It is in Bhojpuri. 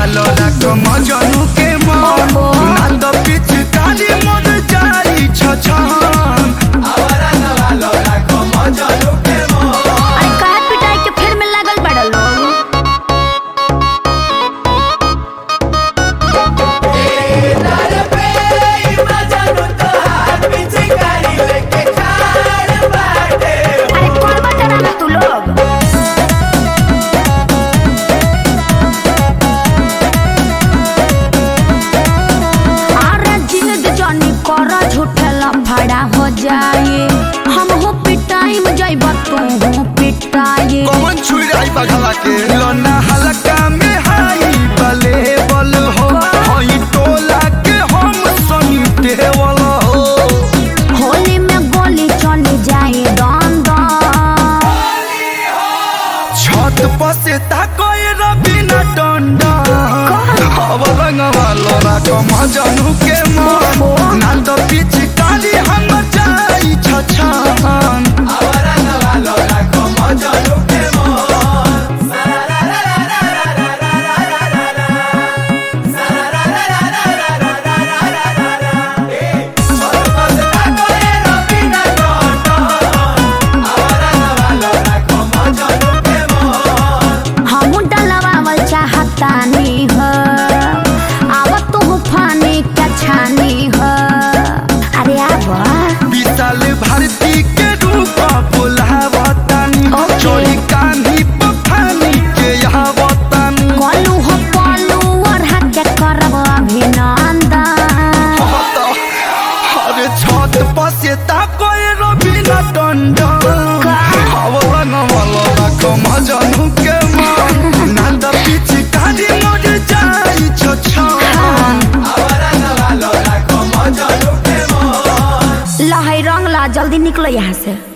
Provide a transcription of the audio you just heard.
वालो रखो मजनू के मन ना तो पिचकारी मन जाई छछन रंग वालो रखो मजनू के मन। अरे काहे पिटाई के फेर में लागल बड़ा लोग। अरे कौन बता रहा तू लोग। झूठला भाड़ा हो जाए हम हो पिटाई में जाई तू हो पिटाई कौन छुई आई बगला के लोना हलका में हाई बले बल हो हई टोला के हम सनी टेवल हो होली में गोली चली जाए दन दन छत पर से ताकोए रबिना डंडा अब रंग वालो रखो मजनू के मन ना तो पिचकारी हम जाई छछन रंग वालो रखो मजनू के तानी हो आवत तो फानी क्या छानी हो। अरे आवा विशाल भारती के रूप बुलावतानी चोरी कान्ही पफानी के यहाँ वतनी कलू हो कलू और हक करब अभिनंदन। अरे छत पर से ताकोए रबिना टंडन अब रंग वालो रखो मजनू के मन ना तो पिचकारी मर जाई छछन रंग वालो रखो मजनू के मन। लहै रंग ला जल्दी निकलो यहाँ से।